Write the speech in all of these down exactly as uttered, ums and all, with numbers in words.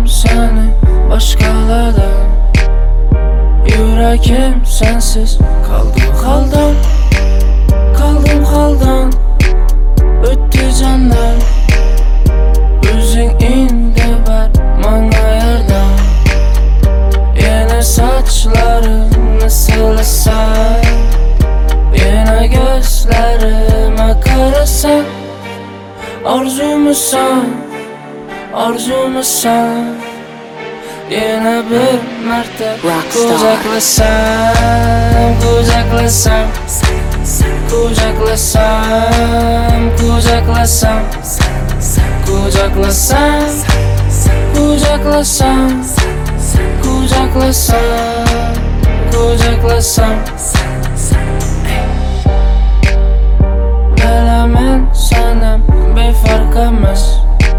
Gördüm seni başkalardan, yüreğim sensiz kaldı haldan. Kaldım haldan, öttü canlar. Özün indi ver bana yardım. Yine saçlarını silesen, yine gözlerime karasan. Arzumusan, arzumusan. Yine bir mertebe kucaklasam, kucaklasam, kucaklasam, kucaklasam, kucaklasam, kucaklasam, kucaklasam, kucaklasam. Bilemen senem bir fark emez.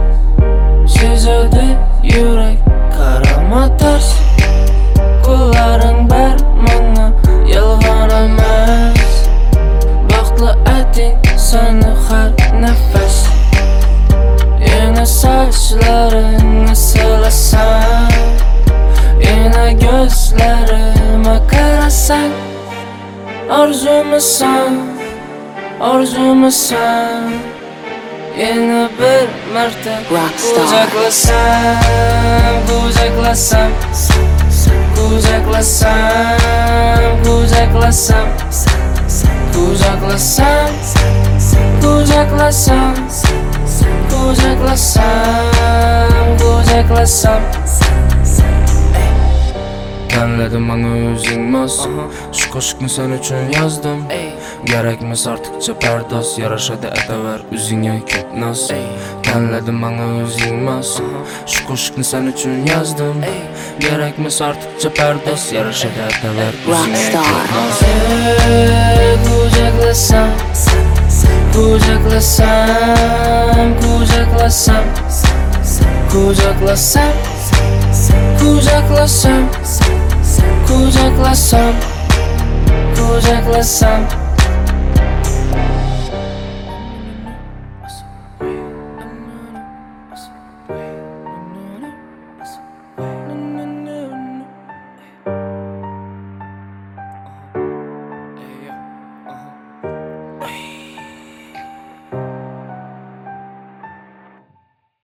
Size yürek karama ters. Kulların ber bana yalvar emez. Baktlı etin seni her nefes. Yine saçlarını silesen, yine gözlerime karasan. Arzumusan, arzumusan. Yine bir mertebe kucaklasam, kucaklasam, kucaklasam, kucaklasam, kucaklasam, kucaklasam, kucaklasam, kucaklasam. Tanladım bana özünmez. Şu koşkunu sen üçün yazdım. Gerekmez artıkça perdas. Yaraşadı edever üzüne köp naz. Tanladım bana özünmez. Şu koşkunu sen üçün yazdım. Gerekmez artıkça perdas. Yaraşadı edever üzüne köp naz. Kucaklasam, kucaklasam, kucaklasam, kucaklasam, kucaklasam, kucaklasam, kucaklasam.